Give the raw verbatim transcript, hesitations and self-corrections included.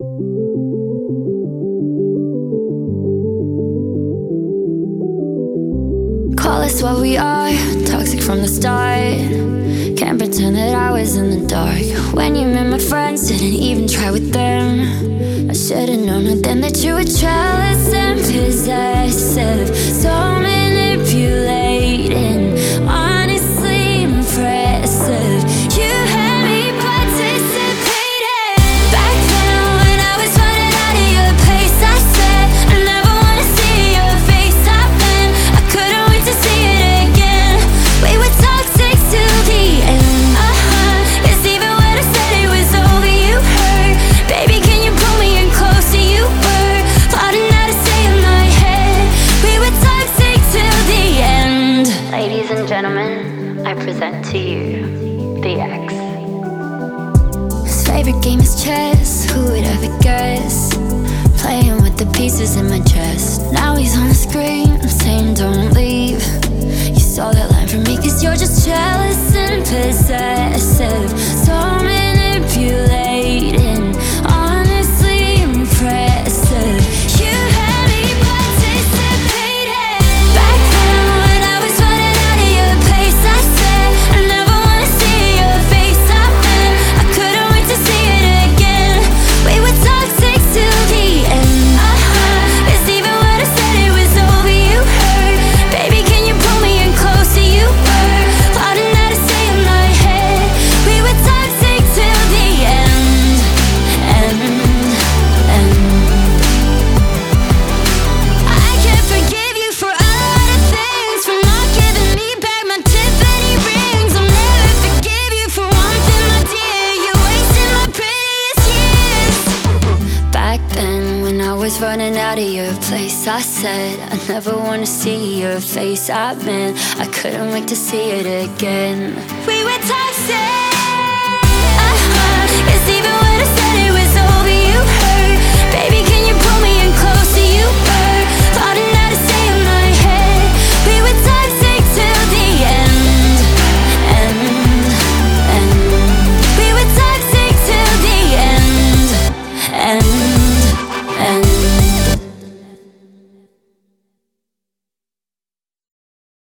Call us what we are, toxic from the start. Can't pretend that I was in the dark. When you met my friends, didn't even try with them. I should've known it then that you were jealous and possessive, so manipulating, honestly impressive. You had me participating. Back then when I was running out of your place, I said I never wanna see your face. I've been, I couldn't wait to see it again. We were toxic till the end. Uh-huh, it's even when I said it was over, you hurt. Baby, can you pull me in closer? You were plotting how to stay in my head. We were toxic till the end. Ladies and gentlemen, I present to you the X. His favorite game is chess, who would ever guess? Playing with the pieces in my chest. Now he's on the screen, I'm saying don't leave. You saw that line from me cause you're just jealous and possessive, so manipulating, honestly impressive. You had me participating. Back then when I was running out of your place, I said I never wanna see your face. I've been, I couldn't wait to see it again. We were toxic till the end. Uh-huh, it's even when I said it was over, you hurt. Baby, can you pull me in closer? You were plotting how to stay in my head. We were toxic till the end. End, end. I can't forgive you for a lot of things, for not giving me back my Tiffany rings. I'll never forgive you for one thing, my dear. You wasted my prettiest years. Back then when I was running out of your place, I said I never wanna see your face. I've been, I couldn't wait to see it again. We were toxic.